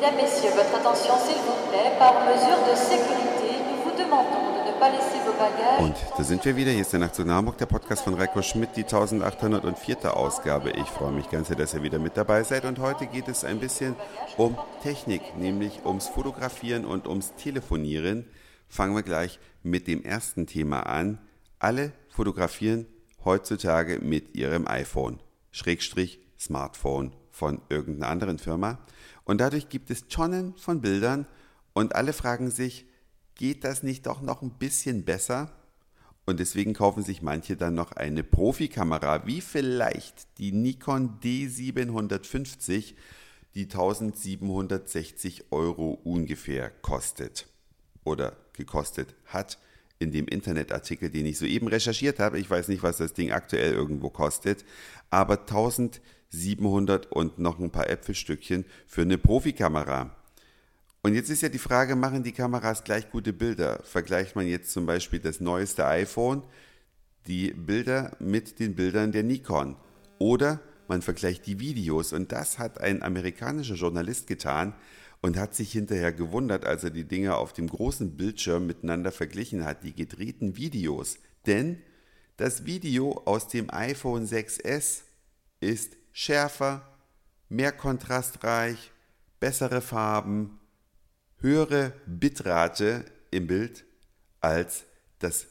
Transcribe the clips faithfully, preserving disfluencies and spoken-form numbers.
Mesdames, Messieurs, votre attention s'il vous plaît. Par mesure de sécurité, nous vous demandons de ne pas laisser vos bagages. Und da sind wir wieder. Hier ist der Nachtzug nach Hamburg, der Podcast von Reiko Schmidt, die eintausendachthundertvier. Ausgabe. Ich freue mich ganz sehr, dass ihr wieder mit dabei seid. Und heute geht es ein bisschen um Technik, nämlich ums Fotografieren und ums Telefonieren. Fangen wir gleich mit dem ersten Thema an. Alle fotografieren heutzutage mit ihrem iPhone, Schrägstrich Smartphone von irgendeiner anderen Firma. Und dadurch gibt es Tonnen von Bildern und alle fragen sich, geht das nicht doch noch ein bisschen besser? Und deswegen kaufen sich manche dann noch eine Profikamera, wie vielleicht die Nikon D siebenhundertfünfzig, die eintausendsiebenhundertsechzig Euro ungefähr kostet oder gekostet hat. In dem Internetartikel, den ich soeben recherchiert habe, ich weiß nicht, was das Ding aktuell irgendwo kostet, aber eintausendsiebenhundert und noch ein paar Äpfelstückchen für eine Profikamera. Und jetzt ist ja die Frage, machen die Kameras gleich gute Bilder? Vergleicht man jetzt zum Beispiel das neueste iPhone, die Bilder mit den Bildern der Nikon. Oder man vergleicht die Videos. Und das hat ein amerikanischer Journalist getan und hat sich hinterher gewundert, als er die Dinge auf dem großen Bildschirm miteinander verglichen hat, die gedrehten Videos. Denn das Video aus dem iPhone sechs S ist schärfer, mehr kontrastreich, bessere Farben, höhere Bitrate im Bild als das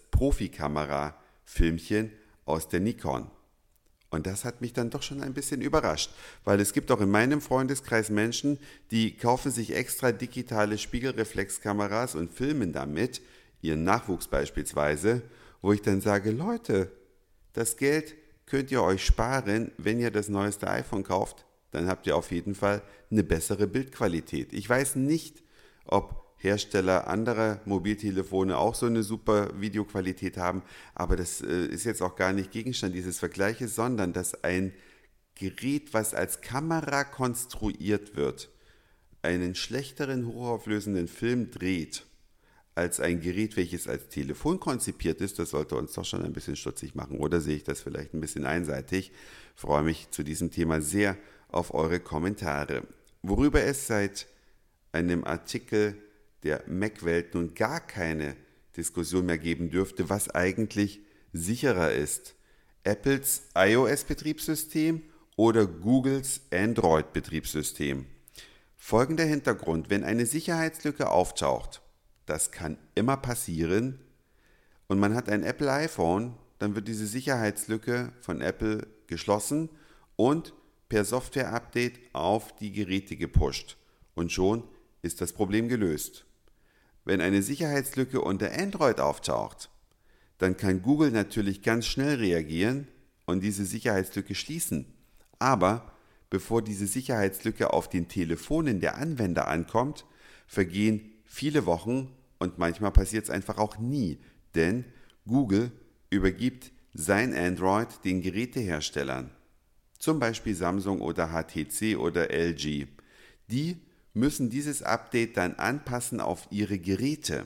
Profikamera-Filmchen aus der Nikon. Und das hat mich dann doch schon ein bisschen überrascht, weil es gibt auch in meinem Freundeskreis Menschen, die kaufen sich extra digitale Spiegelreflexkameras und filmen damit, ihren Nachwuchs beispielsweise, wo ich dann sage, Leute, das Geld könnt ihr euch sparen, wenn ihr das neueste iPhone kauft, dann habt ihr auf jeden Fall eine bessere Bildqualität. Ich weiß nicht, ob Hersteller anderer Mobiltelefone auch so eine super Videoqualität haben, aber das äh, ist jetzt auch gar nicht Gegenstand dieses Vergleiches, sondern dass ein Gerät, was als Kamera konstruiert wird, einen schlechteren hochauflösenden Film dreht, als ein Gerät, welches als Telefon konzipiert ist, das sollte uns doch schon ein bisschen stutzig machen, oder sehe ich das vielleicht ein bisschen einseitig? Ich freue mich zu diesem Thema sehr auf eure Kommentare. Worüber es seit einem Artikel der Mac-Welt nun gar keine Diskussion mehr geben dürfte, was eigentlich sicherer ist. Apples iOS-Betriebssystem oder Googles Android-Betriebssystem. Folgender Hintergrund: Wenn eine Sicherheitslücke auftaucht, das kann immer passieren, und man hat ein Apple iPhone, dann wird diese Sicherheitslücke von Apple geschlossen und per Software-Update auf die Geräte gepusht. Und schon ist das Problem gelöst. Wenn eine Sicherheitslücke unter Android auftaucht, dann kann Google natürlich ganz schnell reagieren und diese Sicherheitslücke schließen. Aber bevor diese Sicherheitslücke auf den Telefonen der Anwender ankommt, vergehen viele Wochen und manchmal passiert es einfach auch nie, denn Google übergibt sein Android den Geräteherstellern, zum Beispiel Samsung oder H T C oder L G. Die müssen dieses Update dann anpassen auf ihre Geräte.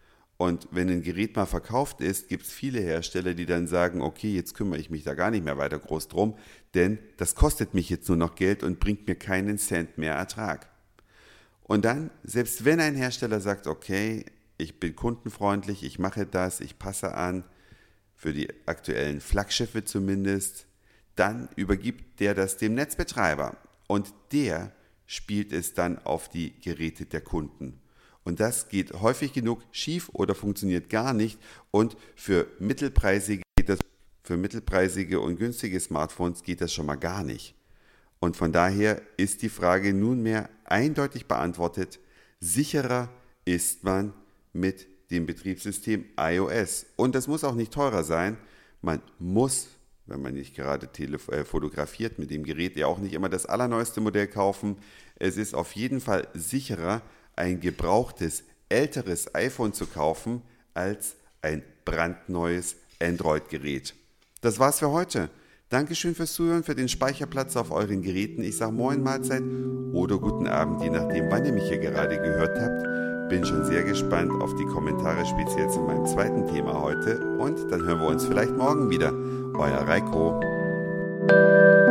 Und wenn ein Gerät mal verkauft ist, gibt es viele Hersteller, die dann sagen, okay, jetzt kümmere ich mich da gar nicht mehr weiter groß drum, denn das kostet mich jetzt nur noch Geld und bringt mir keinen Cent mehr Ertrag. Und dann, selbst wenn ein Hersteller sagt, okay, ich bin kundenfreundlich, ich mache das, ich passe an, für die aktuellen Flaggschiffe zumindest, dann übergibt der das dem Netzbetreiber und der spielt es dann auf die Geräte der Kunden. Und das geht häufig genug schief oder funktioniert gar nicht. Und für mittelpreisige, geht das, für mittelpreisige und günstige Smartphones geht das schon mal gar nicht. Und von daher ist die Frage nunmehr eindeutig beantwortet. Sicherer ist man mit dem Betriebssystem iOS. Und das muss auch nicht teurer sein. Man muss, wenn man nicht gerade telef- äh, fotografiert mit dem Gerät, ja auch nicht immer das allerneueste Modell kaufen. Es ist auf jeden Fall sicherer, ein gebrauchtes, älteres iPhone zu kaufen, als ein brandneues Android-Gerät. Das war's für heute. Dankeschön fürs Zuhören, für den Speicherplatz auf euren Geräten. Ich sage Moin, Mahlzeit oder guten Abend, je nachdem, wann ihr mich hier gerade gehört habt. Bin schon sehr gespannt auf die Kommentare, speziell zu meinem zweiten Thema heute. Und dann hören wir uns vielleicht morgen wieder. Euer Reiko.